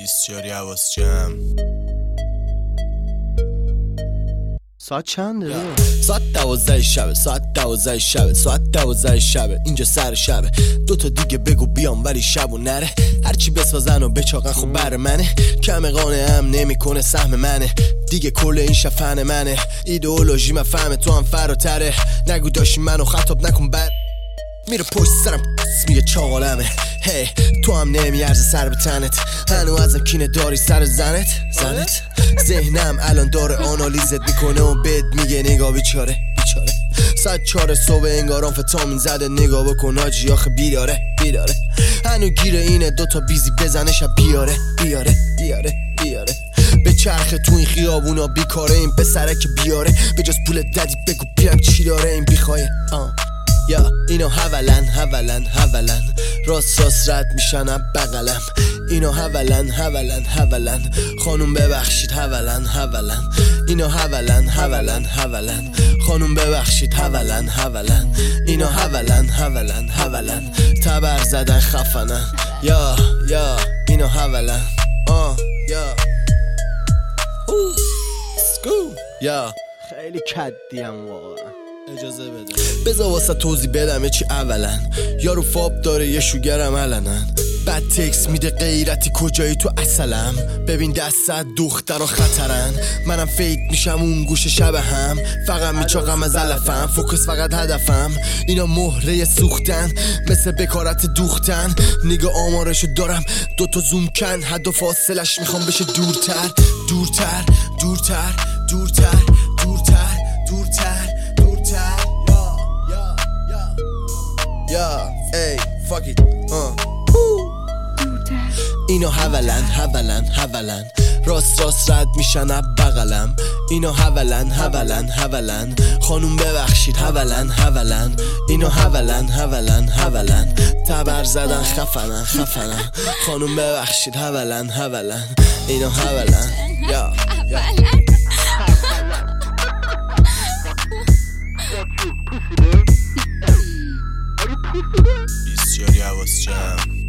24 حواس جمع. ساعت چنده؟ ساعت 12 شبه، ساعت 12 شبه، ساعت 12 شبه، اینجا سر شبه. دوتا دیگه بگو بیام ولی شب و نره، هرچی بسازن و بچاقن خب بر منه. کم قانعم نمیکنه سهم منه، دیگه کل این شفن منه. ایدئولوژی من فهم تو هم فراتره، نگو داشتی منو خطاب نکن بر میره پشت سرم میگه چاقالمه. هی تو هم نمیارزه سر به تنت، هنو ازم کینه داری سر زنت. ذهنم الان داره آنالیزت میکنه و بد میگه نگاه بیچاره. ساعت 4 صبح انگارم فتامین زده، نگاه بکن آجی آخه بیداره. هنو گیره اینه دوتا بیزی بزنه شب بیاره. به چرخ تو این خیابونا بیکاره، این پسره که بیاره به جز پول ددی بگو بیرم چی داره این بیخواه. یا اینو هولن راست رد میشن اب بغلم. اینو هولن خانوم ببخشید هولن اینو هولن خانوم ببخشید هولن اینو هولن تبر زدن خفنن. یا اینو هولن یا خیلی کدیم واقعا. اجازه بده بذار واسه توضیح بدم چی. اولا یارو فاب داره یه شوگرم علنن، بعد تکس میده غیرتی کجایی تو اصلم. ببین دستت دخترا خطرن، منم فیت میشم اون گوشه شبه هم. فقط میچاقم از علفم، فوکس فقط هدفم. اینا مهره سوختن مثل بکارت دوختن. نگاه آمارشو دارم دوتا زوم کن، حد و فاصلش میخوام بشه دورتر. ای fuck it اینو هولن راست رد میشن اب بغلم. اینو هولن خانوم ببخشید هولن اینو هولن تبر زدن خفنن خانوم ببخشید هولن اینو هولن یا حواس جمع.